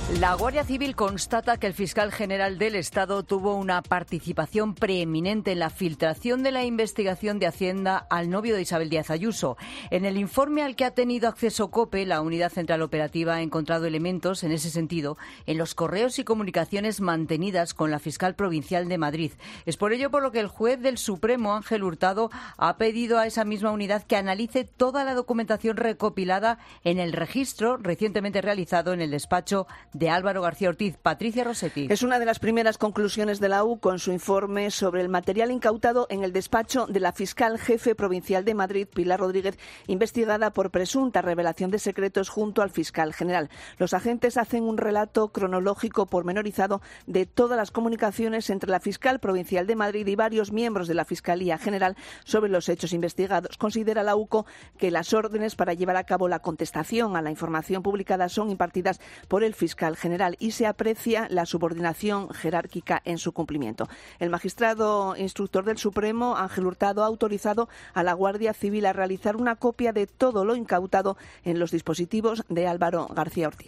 La Guardia Civil constata que el fiscal general del Estado tuvo una participación preeminente en la filtración de la investigación de Hacienda al novio de Isabel Díaz Ayuso. En el informe al que ha tenido acceso COPE, la Unidad Central Operativa ha encontrado elementos en ese sentido en los correos y comunicaciones mantenidas con la fiscal provincial de Madrid. Es por ello por lo que el juez del Supremo, Ángel Hurtado, ha pedido a esa misma unidad que analice toda la documentación recopilada en el registro recientemente realizado en el despacho de Álvaro García Ortiz. Patricia Rossetti. Es una de las primeras conclusiones de la AUCO en su informe sobre el material incautado en el despacho de la fiscal jefe provincial de Madrid, Pilar Rodríguez, investigada por presunta revelación de secretos junto al fiscal general. Los agentes hacen un relato cronológico pormenorizado de todas las comunicaciones entre la fiscal provincial de Madrid y varios miembros de la Fiscalía General sobre los hechos investigados. Considera la AUCO que las órdenes para llevar a cabo la contestación a la información publicada son impartidas por el fiscal general y se aprecia la subordinación jerárquica en su cumplimiento. El magistrado instructor del Supremo, Ángel Hurtado, ha autorizado a la Guardia Civil a realizar una copia de todo lo incautado en los dispositivos de Álvaro García Ortiz.